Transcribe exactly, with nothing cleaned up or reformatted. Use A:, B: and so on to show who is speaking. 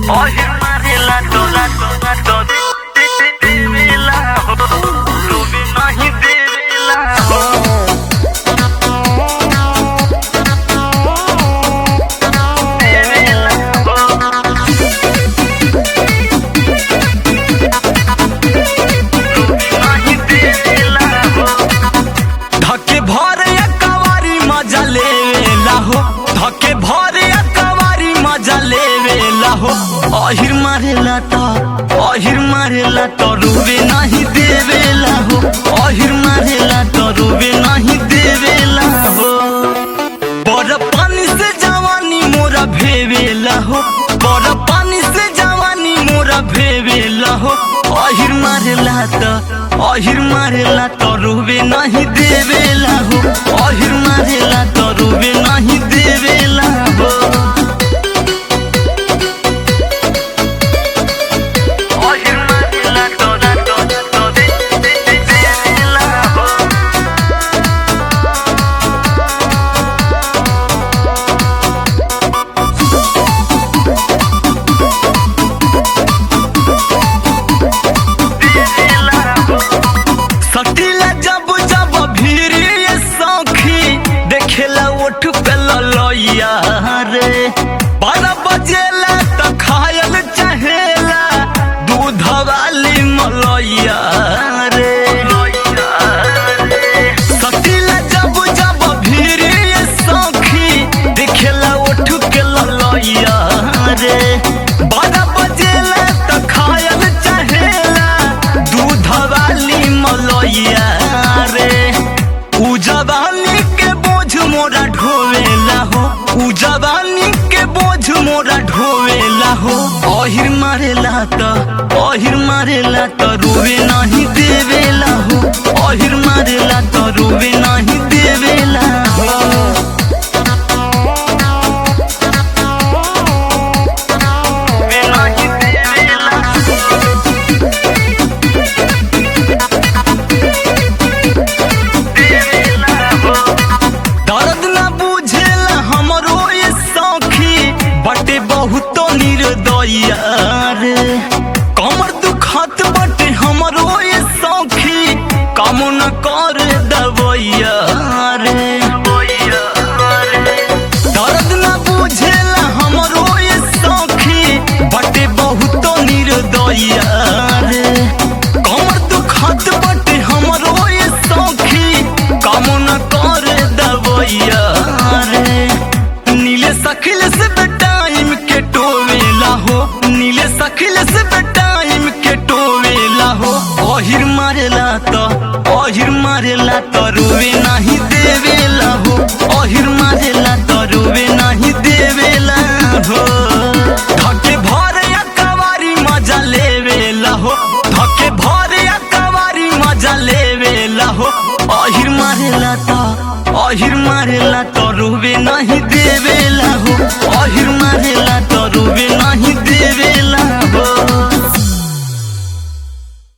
A: Oye, Marela, toda, toda, toda, devela, Ruby nahi devela, धके भरे कवारी मजा लेवेला हो, धके भरे कवारी मजा लेवेला हो। अहिर मारेला तो अहिर मारेला तो रुबे नहीं देवेला हो, अहिर मारेला तो रुबे नहीं देवेला हो। बड़ पानी से जवानी मोरा भेवेला हो, बड़ पानी से जवानी मोरा भेवेला हो। अहिर मारेला तो अहिर मारेला तो रुबे नहीं देवेला हो, अहिर मारेला तो रुबे नहीं देवेला हो। अहिर मारेला तो तो तो देवेला हो। सटीला जब जब भीरी सौखी देखेला उठ पे ललैया रे। बारह बजेला तो खायल चहेला दूध वाली मलैया रे। सटीला जब जब भीरी सौखी देखेला उठ के ललैया रे। बारह बजेला तो खायल चहेला दूध वाली मलैया रे। उ जवानी के बोझ मोरा ढोवेला हो, उ जवानी के बोझ मोरा ढोवेला हो। अहिर मारेला तो अहिर मारेला तो रुबे नहीं देवेला हो, अहिर मारेला तो रुबे नहीं देवेला हो। रुबे नहीं देवेला दर्द न बुझेला हमरो ये सौखी बटे बहुतो निर्दया रे। कमर दुखत बटे हमरो ये सौखी काम न कर दवैया रे। दर्द न बुझेला हमरो ये सौखी बटे बहुतो निर्दया रे। कमर दुखत बटे हमरो ये सौखी काम न कर दवैया रे। नीले सखिल से बेटाइम के टोवेला हो, नीले सखिल से बेटाइम के टोवेला हो। अहिर मारेला तो अहिर मारेला तो रुबे नहीं देवेला हो, अहिर मारेला तो रुबे नहीं देवेला हो। धके भरे कवारी मजा लेवेला हो, धके भरे कवारी मजा लेवेला हो। अहिर मारेला तो अहिर मारेला तो रुबे नहीं देवेला हो, अहिर मारेला तो रुबे नहीं देवेला हो।